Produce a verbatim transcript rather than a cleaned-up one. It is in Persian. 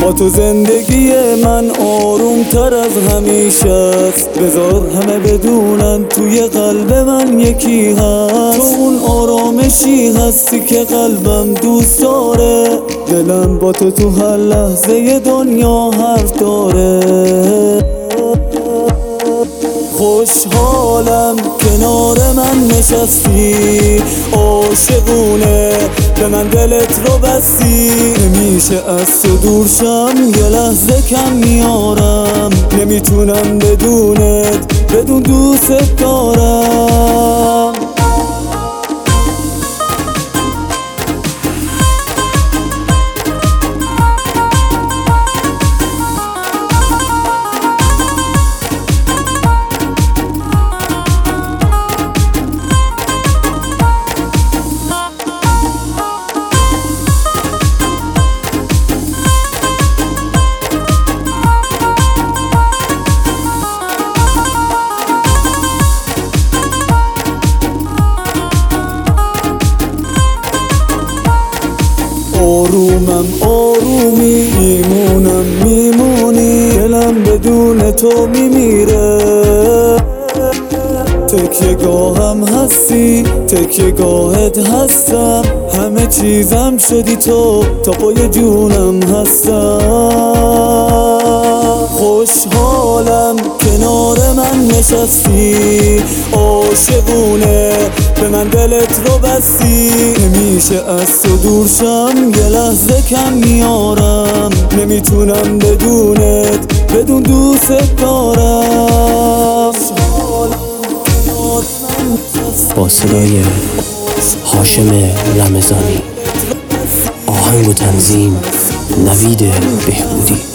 با تو زندگی من آروم تر از همیشه است. بذار همه بدونن توی قلب من یکی هست. تو اون آرامشی هستی که قلبم دوست داره. دلم با تو تو هر لحظه دنیا حرف داره. خوشحالم کنار من نشستی، عاشقونه به من دلت رو بستی. نمیشه از تو دور شم، یه لحظه کم میارم. نمیتونم بدونت بدون دوست دارم. آرومم آرومی، میمونم میمونی. دلم بدون تو میمیره. تکیه گاهم هستی، تکیه گاهت هستم. همه چیزم شدی تو، تا پای جونم هستم. خوشحالم کنار من نشستی، عاشقونه به من دلت رو بستی. نمیشه از تو دور شم، یه لحظه کم میارم. نمیتونم بدونت بدون دوست دارم. با صدای هاشم رمضانی، آهنگ و تنظیم نوید بهبودی.